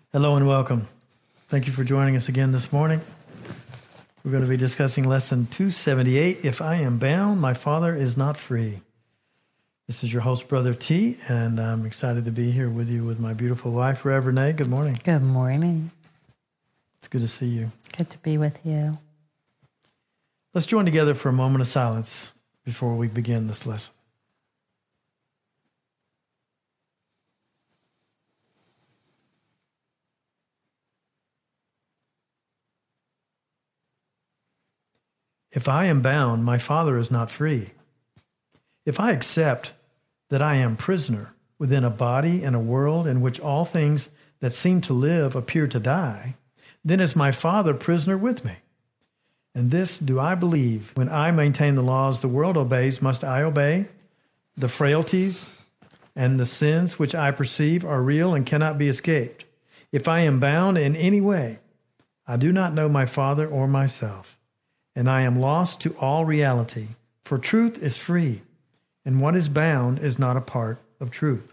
Hello and welcome. Thank you for joining us again this morning. We're going to be discussing lesson 278, If I Am Bound, My Father Is Not Free. This is your host, Brother T, and I'm excited to be here with you with my beautiful wife, Rev Renee. Good morning. Good morning. It's good to see you. Good to be with you. Let's join together for a moment of silence before we begin this lesson. If I am bound, my Father is not free. If I accept that I am prisoner within a body and a world in which all things that seem to live appear to die, then is my Father prisoner with me. And this do I believe: when I maintain the laws the world obeys, must I obey? The frailties and the sins which I perceive are real and cannot be escaped. If I am bound in any way, I do not know my Father or myself. And I am lost to all reality, for truth is free, and what is bound is not a part of truth.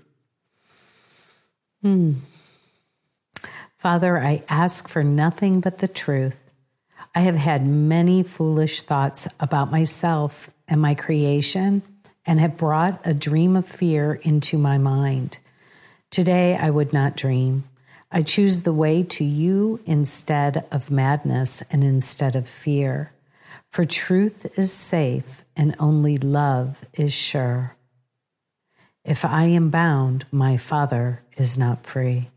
Father, I ask for nothing but the truth. I have had many foolish thoughts about myself and my creation, and have brought a dream of fear into my mind. Today I would not dream. I choose the way to you instead of madness and instead of fear. For truth is safe and only love is sure. If I am bound, my Father is not free.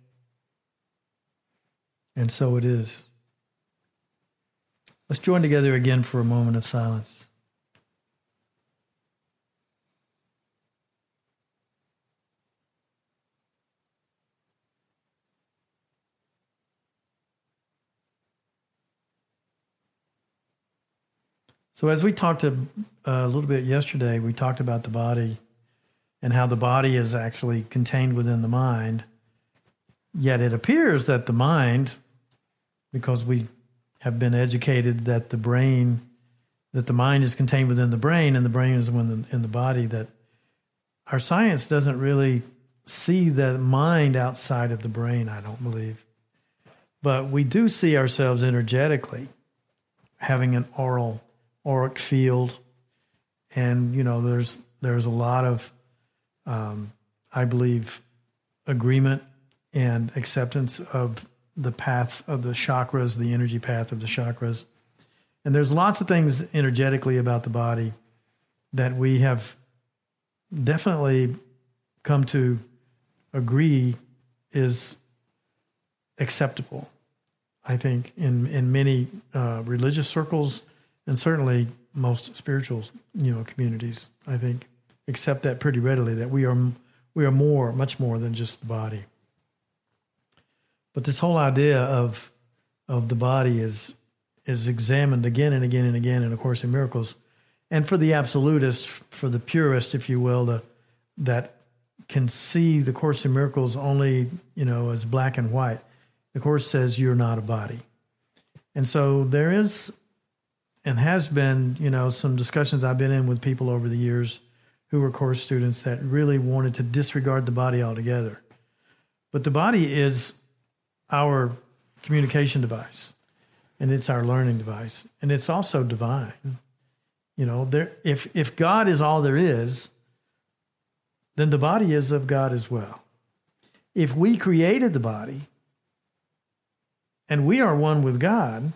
And so it is. Let's join together again for a moment of silence. So as we talked a little bit yesterday, we talked about the body and how the body is actually contained within the mind. Yet it appears that the mind, because we have been educated that the mind is contained within the brain and the brain is in the body, that our science doesn't really see the mind outside of the brain, I don't believe. But we do see ourselves energetically having an auric field, and there's a lot of I believe agreement and acceptance of the path of the chakras, the energy path of the chakras. And there's lots of things energetically about the body that we have definitely come to agree is acceptable, I think, in many religious circles, and certainly most spiritual, communities, I think, accept that pretty readily, that we are much more than just the body. But this whole idea of the body is examined again and again and again in A Course in Miracles. And for the absolutist, for the purist, if you will, that can see the Course in Miracles only, as black and white, the Course says you're not a body. And so there is and has been, some discussions I've been in with people over the years who were Course students that really wanted to disregard the body altogether. But the body is our communication device, and it's our learning device, and it's also divine. If God is all there is, then the body is of God as well. If we created the body and we are one with God,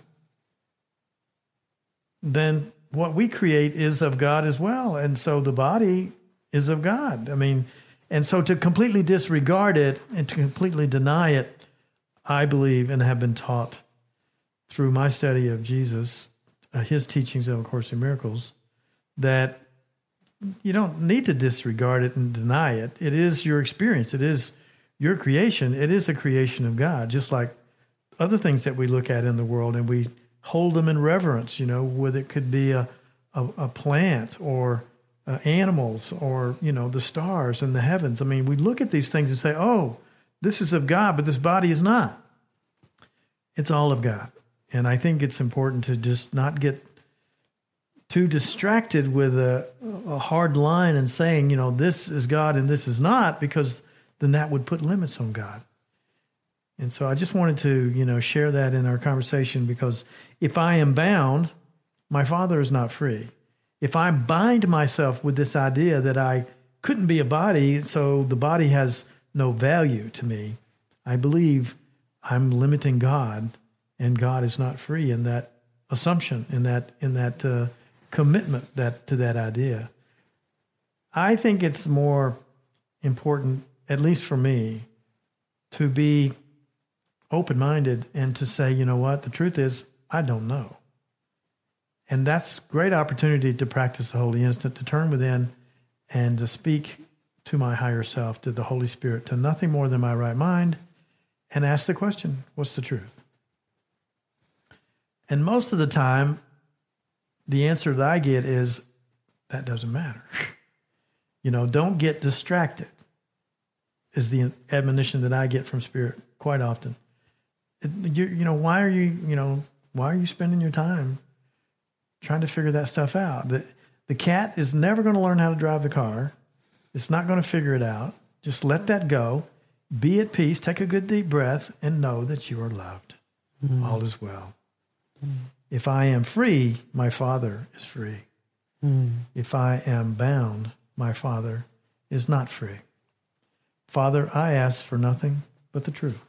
then what we create is of God as well. And so the body is of God. And so to completely disregard it and to completely deny it, I believe and have been taught through my study of Jesus, his teachings of A Course in Miracles, that you don't need to disregard it and deny it. It is your experience. It is your creation. It is a creation of God, just like other things that we look at in the world, and we hold them in reverence, whether it could be a plant or animals or, the stars and the heavens. We look at these things and say, oh, this is of God, but this body is not. It's all of God. And I think it's important to just not get too distracted with a hard line and saying, this is God and this is not, because then that would put limits on God. And so I just wanted to, share that in our conversation, because if I am bound, my Father is not free. If I bind myself with this idea that I couldn't be a body, so the body has no value to me, I believe I'm limiting God, and God is not free in that assumption, in that commitment to that idea. I think it's more important, at least for me, to be open-minded and to say, you know what, the truth is, I don't know. And that's great opportunity to practice the Holy Instant, to turn within and to speak to my higher self, to the Holy Spirit, to nothing more than my right mind, and ask the question, what's the truth? And most of the time, the answer that I get is, that doesn't matter. Don't get distracted, is the admonition that I get from Spirit quite often. Why are you spending your time trying to figure that stuff out? The cat is never going to learn how to drive the car. It's not going to figure it out. Just let that go. Be at peace. Take a good deep breath and know that you are loved. Mm-hmm. All is well. Mm-hmm. If I am free, my Father is free. Mm-hmm. If I am bound, my Father is not free. Father, I ask for nothing but the truth.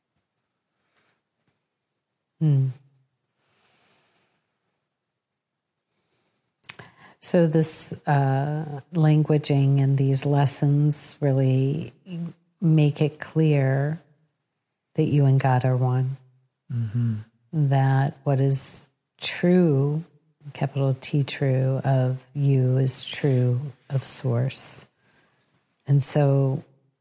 So this languaging and these lessons really make it clear that you and God are one. Mm-hmm. That what is true, capital T true, of you is true of Source. And so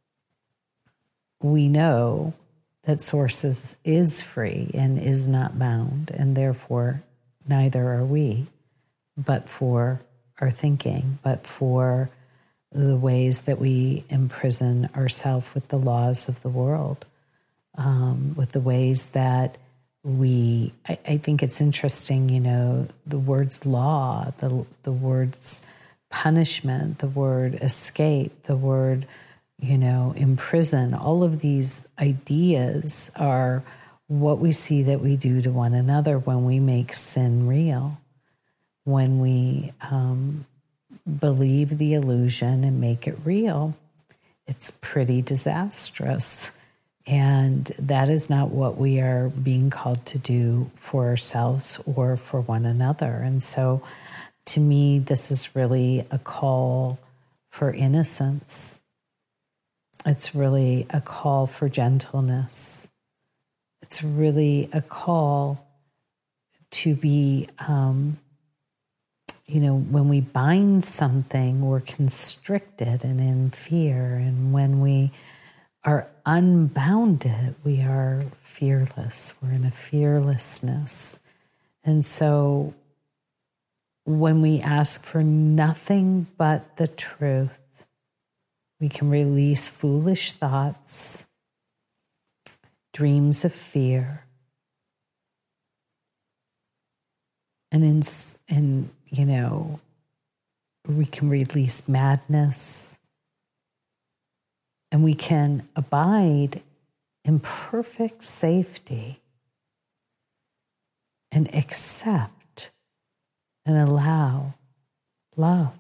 we know that Source is free and is not bound, and therefore neither are we, but for our thinking, but for the ways that we imprison ourselves with the laws of the world, with the ways that I think it's interesting, the words law, the words punishment, the word escape, the word imprison, all of these ideas are what we see that we do to one another when we make sin real, when we believe the illusion and make it real. It's pretty disastrous. And that is not what we are being called to do for ourselves or for one another. And so to me, this is really a call for innocence. It's really a call for gentleness. It's really a call to be, when we bind something, we're constricted and in fear. And when we are unbounded, we are fearless. We're in a fearlessness. And so when we ask for nothing but the truth, we can release foolish thoughts, dreams of fear, and we can release madness, and we can abide in perfect safety and accept and allow love.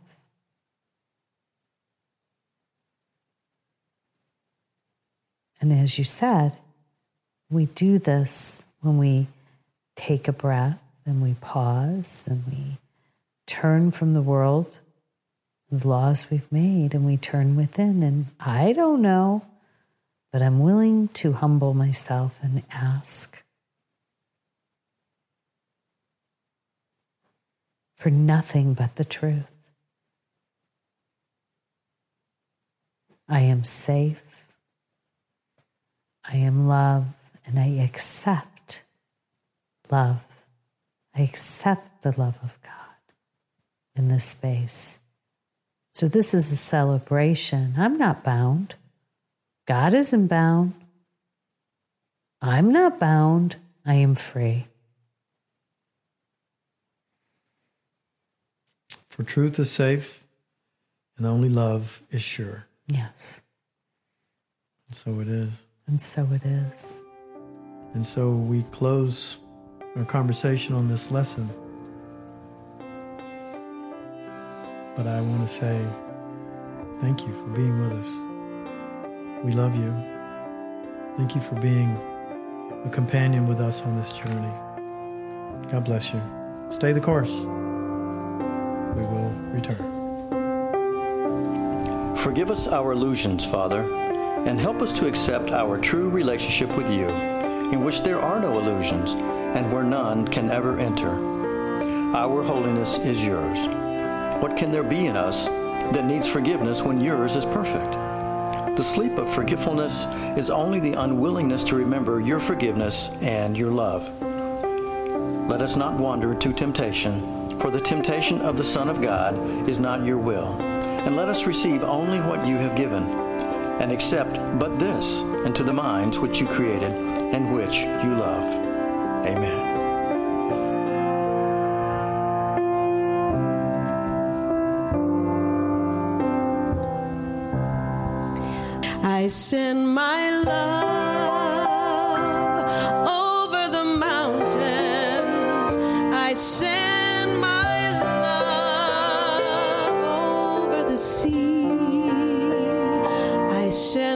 And as you said, we do this when we take a breath and we pause and we turn from the world, the laws we've made, and we turn within. And I don't know, but I'm willing to humble myself and ask for nothing but the truth. I am safe. I am love, and I accept love. I accept the love of God in this space. So this is a celebration. I'm not bound. God isn't bound. I'm not bound. I am free. For truth is safe, and only love is sure. Yes. And so it is. And so it is. And so we close our conversation on this lesson. But I want to say thank you for being with us. We love you. Thank you for being a companion with us on this journey. God bless you. Stay the course. We will return. Forgive us our illusions, Father, and help us to accept our true relationship with you, in which there are no illusions and where none can ever enter. Our holiness is yours. What can there be in us that needs forgiveness when yours is perfect? The sleep of forgetfulness is only the unwillingness to remember your forgiveness and your love. Let us not wander to temptation, for the temptation of the Son of God is not your will. And let us receive only what you have given, and accept but this into the minds which you created and which you love. Amen. I send my love over the mountains. I send my love over the sea. I send